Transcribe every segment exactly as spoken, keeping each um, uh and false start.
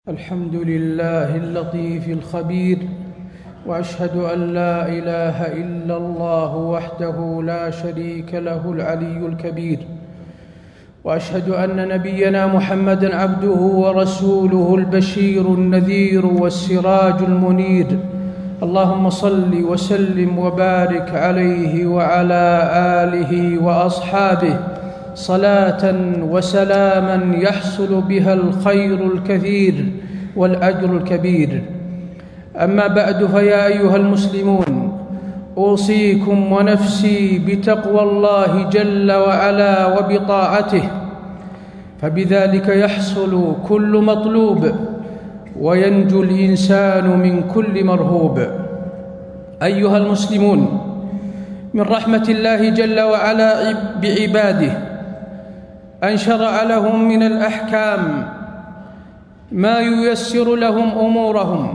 الحمد لله اللطيف الخبير، وأشهد أن لا إله إلا الله وحده لا شريك له العلي الكبير، وأشهد أن نبينا محمدًا عبده ورسوله البشير النذير والسراج المنير. اللهم صل وسلم وبارك عليه وعلى آله وأصحابه صلاة وسلاما يحصل بها الخير الكثير والأجر الكبير. أما بعد، فيا أيها المسلمون، أوصيكم ونفسي بتقوى الله جل وعلا وبطاعته، فبذلك يحصل كل مطلوب وينجو الإنسان من كل مرهوب. أيها المسلمون، من رحمة الله جل وعلا بعباده أن شرع لهم من الأحكام ما ييسر لهم أمورهم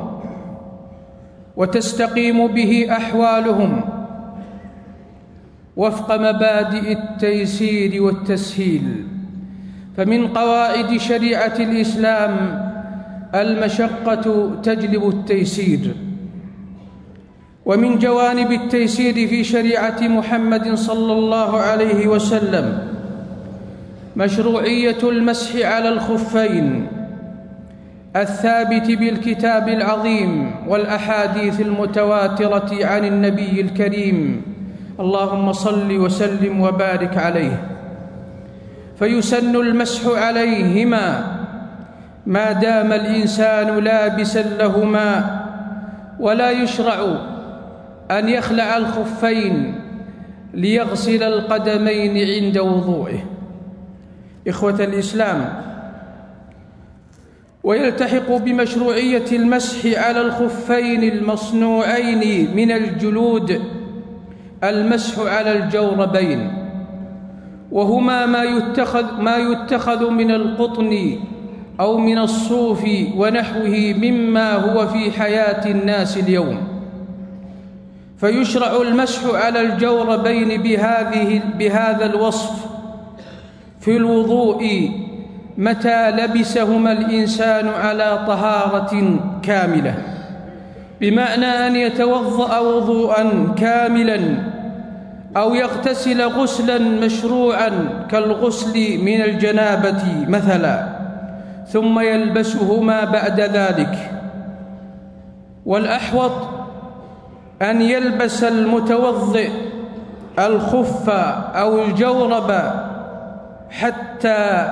وتستقيم به أحوالهم وفق مبادئ التيسير والتسهيل. فمن قواعد شريعة الإسلام: المشقة تجلب التيسير. ومن جوانب التيسير في شريعة محمد صلى الله عليه وسلم مشروعية المسح على الخفين الثابت بالكتاب العظيم والأحاديث المتواترة عن النبي الكريم، اللهم صل وسلم وبارك عليه. فيسن المسح عليهما ما دام الإنسان لابسا لهما، ولا يشرع أن يخلع الخفين ليغسل القدمين عند وضوئه. إخوة الإسلام، ويلتحق بمشروعية المسح على الخفين المصنوعين من الجلود المسح على الجوربين، وهما ما يتخذ, ما يتخذ من القطن أو من الصوف ونحوه مما هو في حياة الناس اليوم. فيشرع المسح على الجوربين بهذه بهذا الوصف في الوضوء متى لبسهما الإنسان على طهارة كاملة، بمعنى أن يتوضأ وضوءا كاملا أو يغتسل غسلا مشروعا كالغسل من الجنابة مثلا، ثم يلبسهما بعد ذلك. والأحوط أن يلبس المتوضئ الخف أو الجورب حتى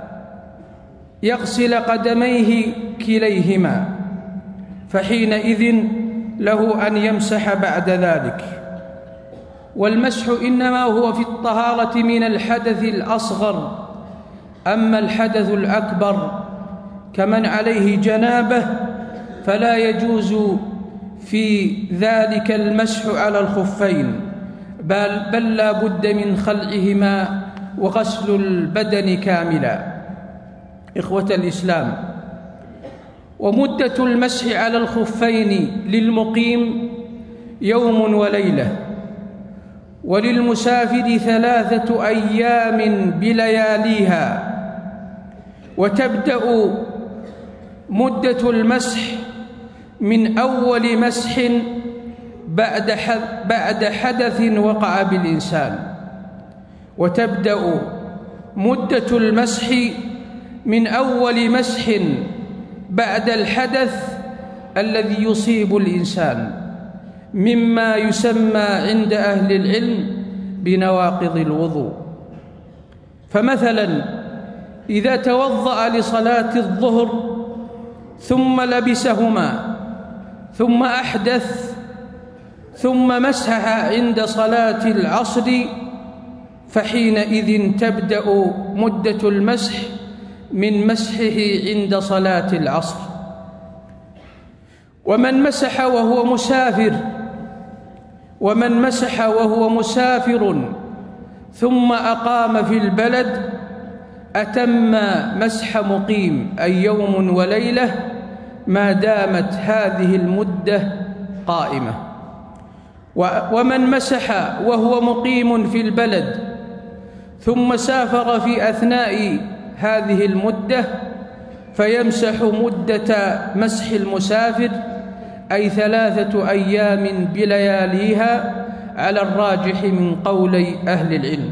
يغسل قدميه كليهما، فحينئذ له أن يمسح بعد ذلك. والمسح إنما هو في الطهارة من الحدث الأصغر. أما الحدث الأكبر كمن عليه جنابة فلا يجوز في ذلك المسح على الخفين، بل, بل لا بد من خلعهما وغسل البدن كاملا. إخوة الإسلام، ومدة المسح على الخفين للمقيم يوم وليلة، وللمسافر ثلاثة أيام بلياليها. وتبدأ مدة المسح من أول مسح بعد بعد حدث وقع بالإنسان، وتبدأ مدة المسح من أول مسح بعد الحدث الذي يصيب الإنسان، مما يسمى عند أهل العلم بنواقض الوضوء. فمثلا إذا توضأ لصلاة الظهر ثم لبسهما ثم أحدث ثم مسح عند صلاة العصر، فحينئذ تبدأ مدة المسح من مسحه عند صلاة العصر. ومن مسح وهو مسافر ومن مسح وهو مسافر ثم أقام في البلد أتم مسح مقيم، أي يوم وليلة، ما دامت هذه المدة قائمة. ومن مسح وهو مقيم في البلد ثم سافر في أثناء هذه المدة فيمسح مدة مسح المسافر أي ثلاثة أيام بلياليها على الراجح من قولي أهل العلم.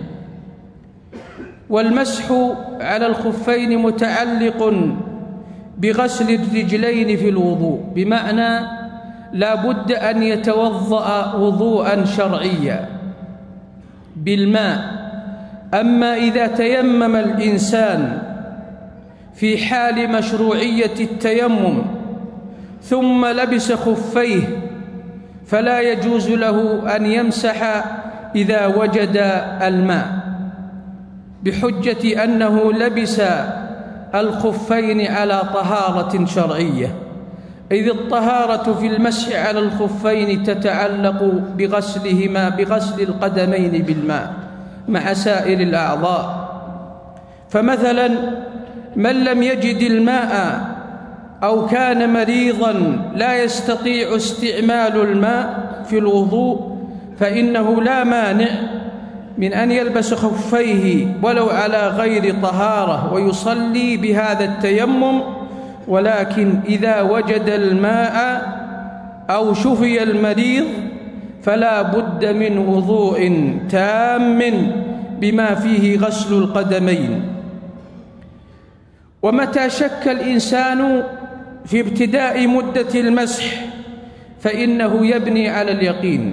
والمسح على الخفين متعلق بغسل الرجلين في الوضوء، بمعنى لا بد أن يتوضأ وضوءا شرعيا بالماء. أما إذا تيمم الإنسان في حال مشروعية التيمم ثم لبس خفيه فلا يجوز له أن يمسح إذا وجد الماء، بحجة أنه لبس الخفين على طهارة شرعية، إذ الطهارة في المسح على الخفين تتعلق بغسلهما بغسل القدمين بالماء مع سائر الأعضاء. فمثلا من لم يجد الماء أو كان مريضا لا يستطيع استعمال الماء في الوضوء فإنه لا مانع من أن يلبس خفيه ولو على غير طهارة ويصلي بهذا التيمم، ولكن إذا وجد الماء أو شفي المريض فلا بد من وضوء تام بما فيه غسل القدمين. ومتى شك الإنسان في ابتداء مدة المسح فإنه يبني على اليقين،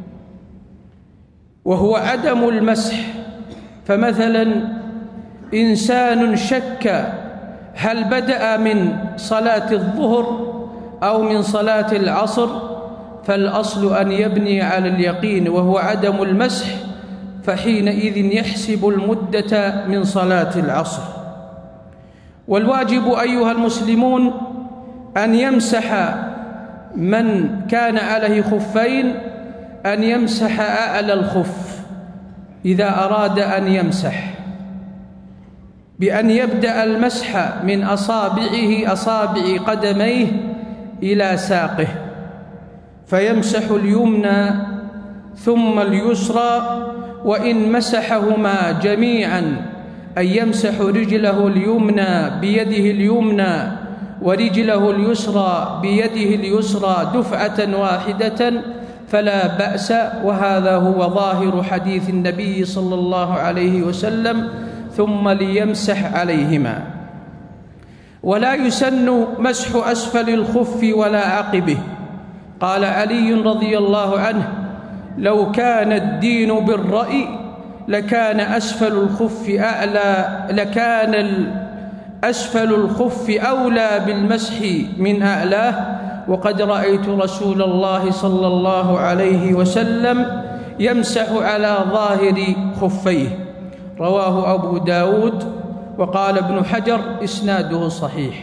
وهو عدم المسح. فمثلا إنسان شك هل بدأ من صلاة الظهر أو من صلاة العصر، فالأصل أن يبني على اليقين وهو عدم المسح، فحينئذ يحسب المدة من صلاة العصر. والواجب أيها المسلمون أن يمسح من كان عليه خفين أن يمسح أعلى الخف إذا أراد أن يمسح، بأن يبدأ المسح من أصابعه أصابع قدميه إلى ساقه، فيمسح اليمنى ثم اليسرى، وإن مسحهما جميعا أي يمسح رجله اليمنى بيده اليمنى ورجله اليسرى بيده اليسرى دفعة واحدة فلا بأس، وهذا هو ظاهر حديث النبي صلى الله عليه وسلم: ثم ليمسح عليهما. ولا يسن مسح أسفل الخف ولا عقبه. قال علي رضي الله عنه: لو كان الدين بالرأي لكان أسفل الخف أعلى لكان أسفل الخف أولى بالمسح من أعلاه، وقد رأيت رسول الله صلى الله عليه وسلم يمسح على ظاهر خفيه. رواه أبو داود، وقال ابن حجر إسناده صحيح.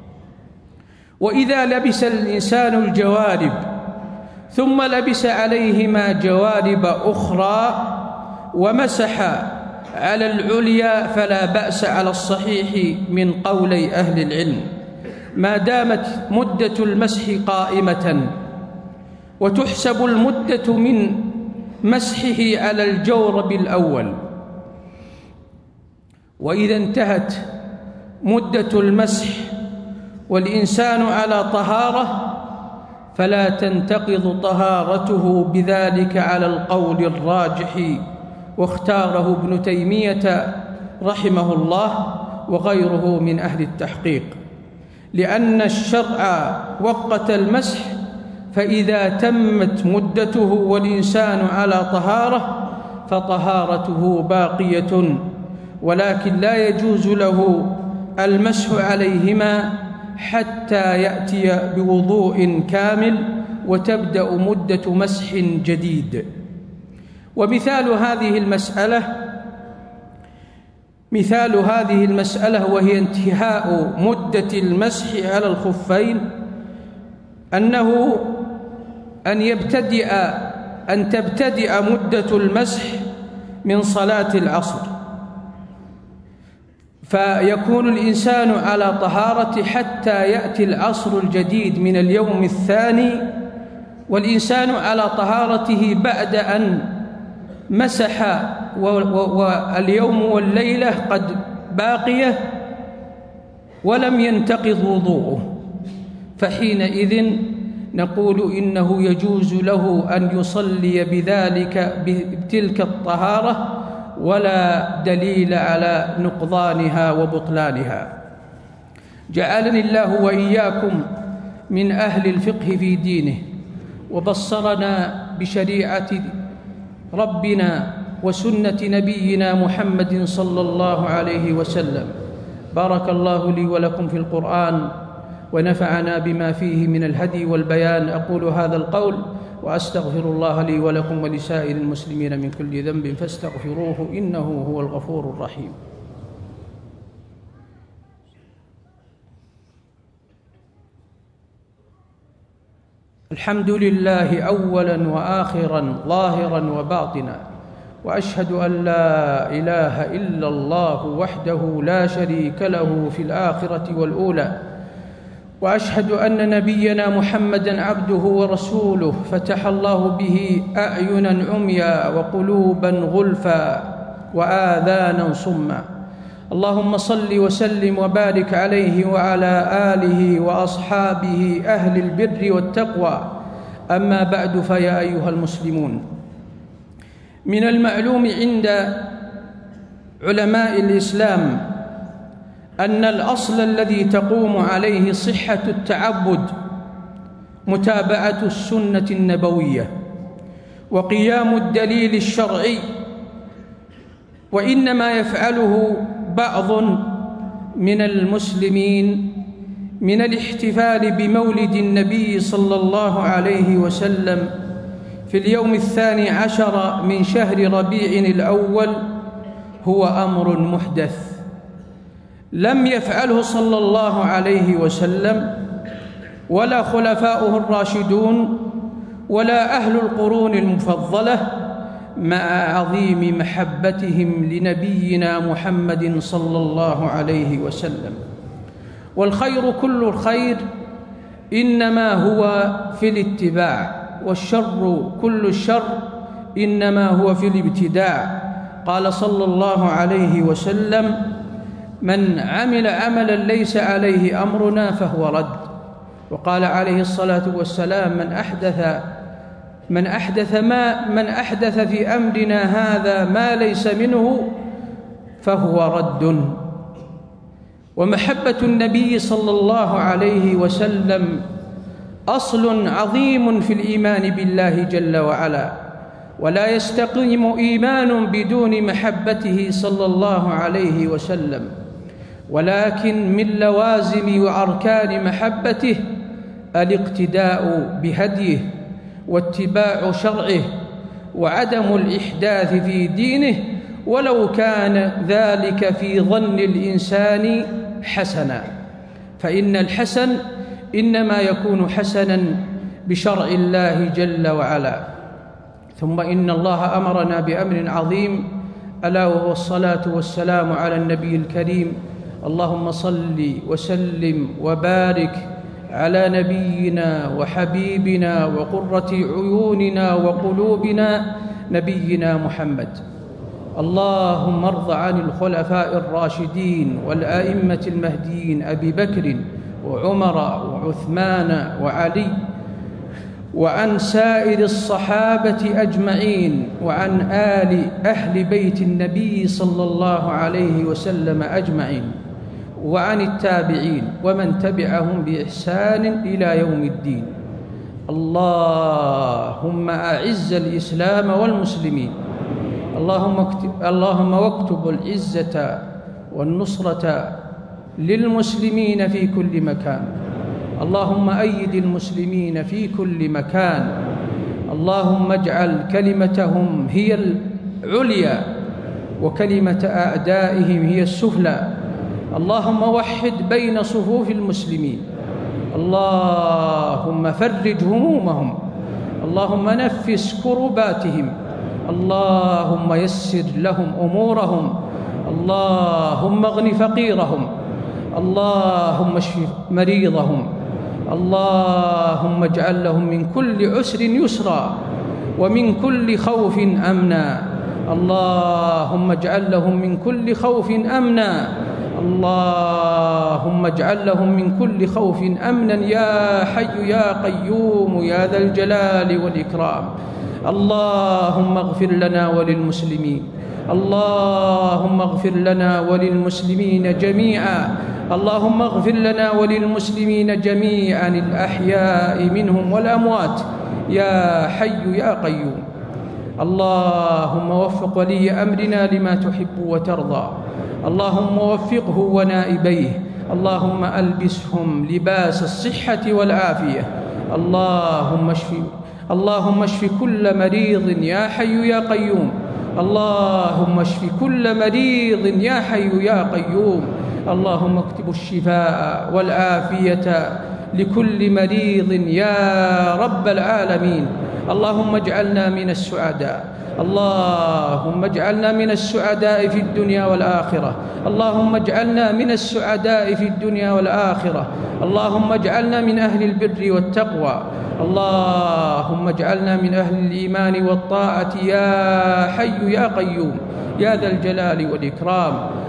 وإذا لبس الإنسان الجوارب ثم لبس عليهما جوارب أخرى ومسح على العليا فلا بأس على الصحيح من قولي أهل العلم، ما دامت مدة المسح قائمة، وتحسب المدة من مسحه على الجورب الأول. وإذا انتهت مدة المسح والإنسان على طهارة فلا تنتقض طهارته بذلك على القول الراجح، واختاره ابن تيمية رحمه الله وغيره من أهل التحقيق، لأن الشرع وقت المسح، فإذا تمت مدته والإنسان على طهارة فطهارته باقية، ولكن لا يجوز له المسح عليهما حتى يأتي بوضوء كامل وتبدأ مدة مسح جديد. ومثال هذه المسألة مثال هذه المسألة وهي انتهاء مدة المسح على الخفين أنه أن يبتدئ أن تبتدئ مدة المسح من صلاة العصر، فيكون الإنسان على طهارة حتى يأتي العصر الجديد من اليوم الثاني، والإنسان على طهارته بعد أن مسح واليوم والليلة قد باقية، ولم ينتقض وضوءه، فحينئذ نقول إنه يجوز له أن يصلي بذلك بتلك الطهارة ولا دليل على نقضانها وبطلانها. جعلني الله وإياكم من أهل الفقه في دينه، وبصرنا بشريعة ربنا وسنة نبينا محمد صلى الله عليه وسلم. بارك الله لي ولكم في القرآن، ونفعنا بما فيه من الهدي والبيان. أقول هذا القول وأستغفر الله لي ولكم ولسائر المسلمين من كل ذنب فاستغفروه إنه هو الغفور الرحيم. الحمد لله أولا وآخرا ظاهرا وباطنا، وأشهد أن لا إله إلا الله وحده لا شريك له في الآخرة والأولى، وأشهد أن نبينا محمدًا عبده ورسوله فتح الله به أعينا عميا وقلوبا غلفا وآذانا صما. اللهم صل وسلم وبارك عليه وعلى آله وأصحابه أهل البر والتقوى. أما بعد، فيا أيها المسلمون، من المعلوم عند علماء الإسلام أن الأصل الذي تقوم عليه صحة التعبد متابعة السنة النبوية وقيام الدليل الشرعي، وإنما يفعله بعض من المسلمين من الاحتفال بمولد النبي صلى الله عليه وسلم في اليوم الثاني عشر من شهر ربيع الأول هو أمر محدث لم يفعله صلى الله عليه وسلم ولا خلفاؤه الراشدون ولا أهل القرون المفضلة، مع عظيم محبتهم لنبينا محمد صلى الله عليه وسلم. والخير كل الخير إنما هو في الاتباع، والشر كل الشر إنما هو في الابتداع. قال صلى الله عليه وسلم: من عمل عملا ليس عليه أمرنا فهو رد. وقال عليه الصلاة والسلام: من أحدث من أحدث ما من أحدث في أمرنا هذا ما ليس منه فهو رد. ومحبة النبي صلى الله عليه وسلم أصل عظيم في الإيمان بالله جل وعلا، ولا يستقيم إيمان بدون محبته صلى الله عليه وسلم، ولكن من لوازم وأركان محبته الاقتداء بهديه واتباع شرعه وعدم الإحداث في دينه، ولو كان ذلك في ظن الإنسان حسنا، فإن الحسن إنما يكون حسنا بشرع الله جل وعلا. ثم إن الله أمرنا بأمر عظيم، ألا وهو الصلاة والسلام على النبي الكريم. اللهم صل وسلم وبارك على نبينا وحبيبنا وقرة عيوننا وقلوبنا نبينا محمد. اللهم ارض عن الخلفاء الراشدين والأئمة المهديين أبي بكر وعمر وعثمان وعلي، وعن سائر الصحابة أجمعين، وعن آل أهل بيت النبي صلى الله عليه وسلم أجمعين، وعن التابعين ومن تبعهم بإحسان إلى يوم الدين. اللهم أعز الإسلام والمسلمين، اللهم اكتب اللهم واكتب العزة والنصرة للمسلمين في كل مكان. اللهم أيد المسلمين في كل مكان. اللهم اجعل كلمتهم هي العليا وكلمة أعدائهم هي السفلى. اللهم وحد بين صفوف المسلمين. اللهم فرج همومهم. اللهم نفس كرباتهم. اللهم يسر لهم أمورهم. اللهم اغن فقيرهم. اللهم اشف مريضهم. اللهم اجعل لهم من كل عسر يسرا ومن كل خوف أمنا. اللهم اجعل لهم من كل خوف أمنا. اللهم اجعل لهم من كل خوف أمنا يا حي يا قيوم يا ذا الجلال والإكرام. اللهم اغفر لنا وللمسلمين، اللهم اغفر لنا وللمسلمين جميعا، اللهم اغفر لنا وللمسلمين جميعا الأحياء منهم والأموات يا حي يا قيوم. اللهم وفق ولي أمرنا لما تحب وترضى، اللهم وفقه ونائبيه، اللهم ألبسهم لباس الصحة والعافية. اللهم اشف اللهم اشف كل مريض يا حي يا قيوم، اللهم اشف كل مريض يا حي يا قيوم. اللهم اكتب الشفاء والعافية لكل مريض يا رب العالمين. اللهم اجعلنا من السعداء، اللهم اجعلنا من السعداء في الدنيا والآخرة، اللهم اجعلنا من السعداء في الدنيا والآخرة. اللهم اجعلنا من أهل البر والتقوى، اللهم اجعلنا من أهل الإيمان والطاعة يا حي يا قيوم يا ذا الجلال والإكرام.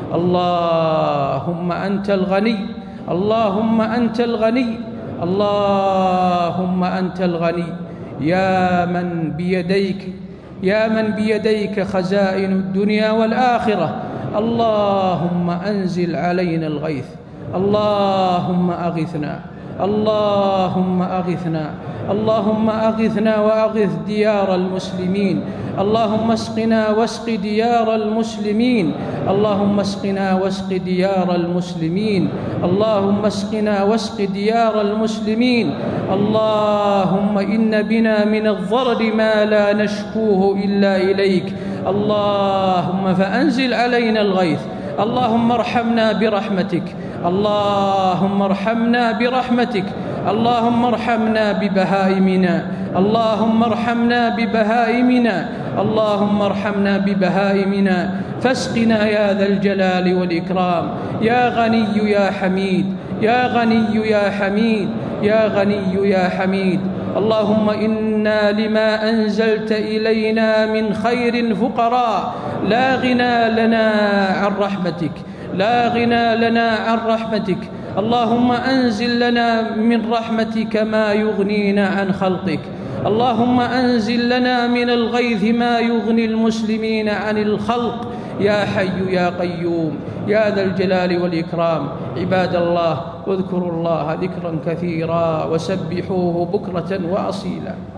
اللهم أنت الغني، اللهم أنت الغني، اللهم أنت الغني، يا من بيديك يا من بيديك خزائن الدنيا والآخرة. اللهم أنزل علينا الغيث، اللهم أغثنا، اللهم أغثنا، اللهم أغثنا وأغث ديار المسلمين. اللهم اسقنا واسق ديار المسلمين، اللهم اسقنا واسق ديار المسلمين، اللهم اسقنا واسق ديار المسلمين. اللهم إن بنا من الضرر ما لا نشكوه إلا إليك، اللهم فأنزل علينا الغيث. اللهم ارحمنا برحمتك، اللهم ارحمنا برحمتك، اللهم ارحمنا ببهائمنا، اللهم ارحمنا ببهائمنا، اللهم ارحمنا ببهائمنا. فاسقنا يا ذا الجلال والإكرام، يا غني يا حميد، يا غني يا حميد، يا غني يا حميد. اللهم إنا لما أنزلت إلينا من خير فقراء، لا غنى لنا عن رحمتك، لا غنى لنا عن رحمتك. اللهم أنزل لنا من رحمتك ما يغنينا عن خلقك، اللهم أنزل لنا من الغيث ما يغني المسلمين عن الخلق يا حي يا قيوم يا ذا الجلال والإكرام. عباد الله، اذكروا الله ذكرا كثيرا وسبحوه بكرة وأصيلا.